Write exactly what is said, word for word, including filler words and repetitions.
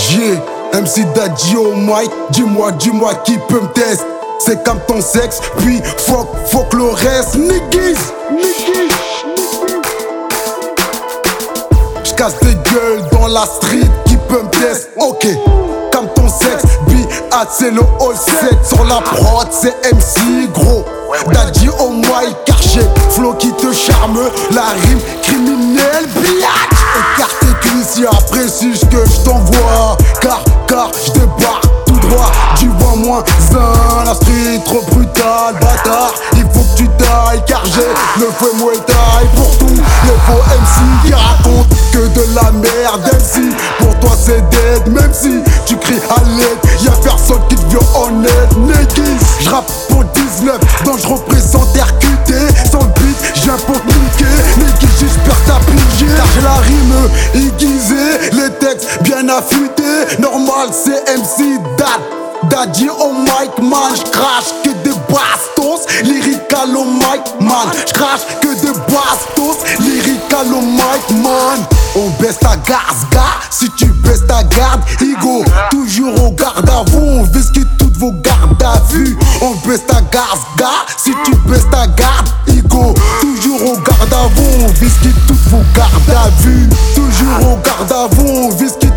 Yeah, M C Daddy au mic, dis-moi, dis-moi qui peut me tester. C'est comme ton sexe, puis fuck, fuck le reste. Niggas, niggas. J'casse des gueules dans la street, qui peut me tester. Ok, comme ton sexe, puis ah, c'est le all set. Sur la prod, c'est M C gros. Daddy au mic, Karcher, flow qui te charme, la rime criminelle, biatch. Écarte tes cuisses et apprécie ce que je t'envoie. Car, car, je débarque tout droit du vent moins un. La street trop brutale, bâtard, il faut que tu tailles. Car j'ai le feu Muay Thai pour tous les faux M C qui racontent que de la merde. M C, pour toi c'est dead, même si tu cries à l'aide, y'a personne qui te veut honnête. Niggas, j'rappe pour dix-neuf, donc j'représente R Q T. Sans le beat, j'viens pour te niquer. Niggas, j'espère t'as pigé, car j'ai la rime aiguisée, les textes bien affûtés. Normal, c'est M C Dad, Daddy au mic, man. J'crache que des bastos, lyrical au mic, man. J'crache que des bastos, lyrical au mic, man. On baisse ta garde, gars, si tu baisses ta garde, Igo. Toujours au garde à vous, on visque toutes vos gardes à vue. On baisse ta garde, gars, si tu baisses ta garde, Igo. Toujours au garde à vous, on visque toutes vos gardes à vue. Toujours au garde à vous, on visque